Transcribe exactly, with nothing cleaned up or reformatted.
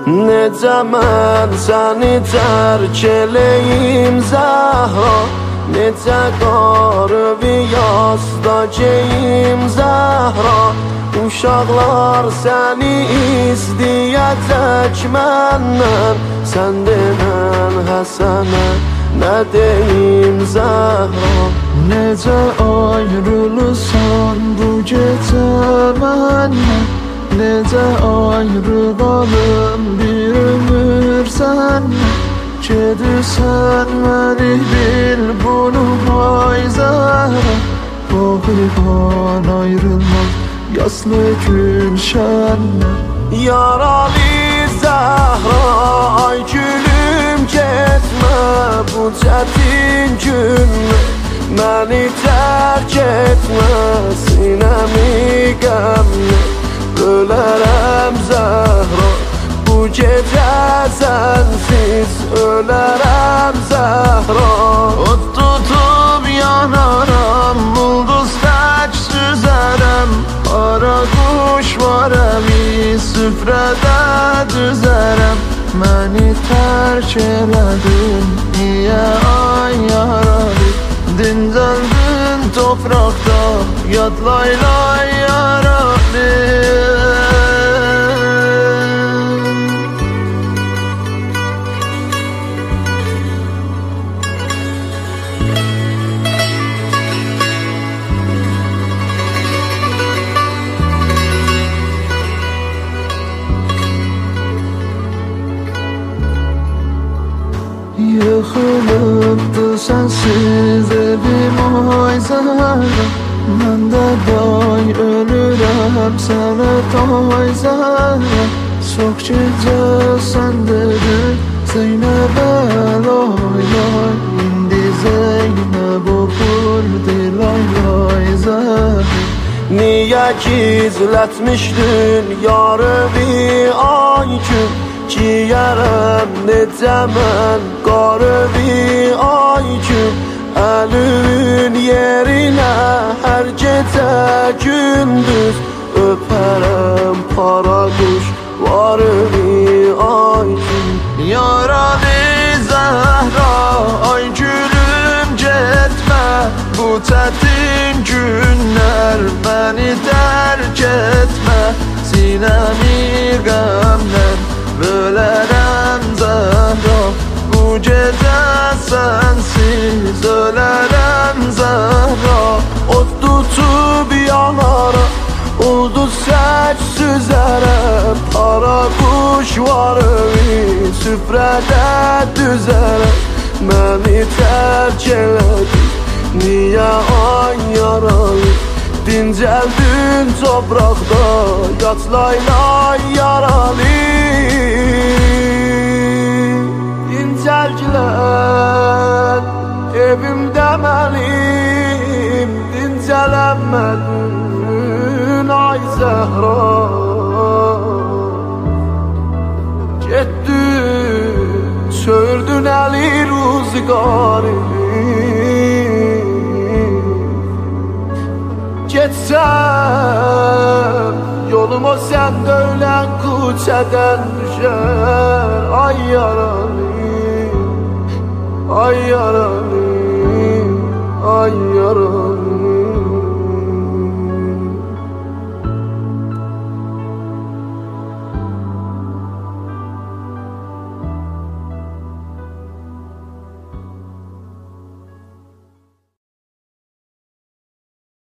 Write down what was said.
Necə mən səni tərk eləyim Zəhra, necə qarı yasda geyim Zəhra. Uşaqlar səni istəyəcək məndən, sən denən Həsənə nə deyim Zəhra. Necə ayrılırsan bu gecə məndən, necə ayrılalım bir ömür səndən. Gedirsən məni bil bunu hay Zəhra, bağırdan ayrılmaz yaslı gülşənlər. Yaralı Zəhra, ay gülüm getmə bu çətin günlə, məni tərk etmə sinəmi qəmlə. Ölərəm Zəhra, bu gecə sənsiz ölərəm Zəhra. Od tutub yanaram, ulduz tək süzərəm, ara quş varəmi süfrədə düzərəm. Məni tərk elədin, niyə ay yaralı, dincəldin topraqda, yad laylay yaralı. Yıxılıbdı sənsiz evim ay Zəhra, mən də day ölürəm sənə tay Zəhra. Çox gecə sən dedin Zeynəbə lay lay, indi Zeynəb oxurdu lay lay Zəhra. Niyə gizlətmişdin yarımı ay gün, giyərəm necə mən qarıvi ay gün. Əlin yerinə hər gecə gündüz, öpərəm para quş varıvi ay gün. Yaralı Zəhra, ay gülüm getmə bu çətin günlər, məni tərk etmə sinəmi qəmlər. Ölərəm Zəhra, bu gecə sənsiz ölərəm Zəhra. Od tutub yanara, ulduz sək süzərəm, para quş varıvi süfrədə düzərəm. Məni tərk elədin, niyə ay yaralı, dincəldin topraqda, yat laylay yaralı. Dincəlgilən evimdə mənim, dincələnmədin ay Zəhra. Getdin, sördün əli ruziqarı, getsəm yoluma sən dövlən küçədən düşər.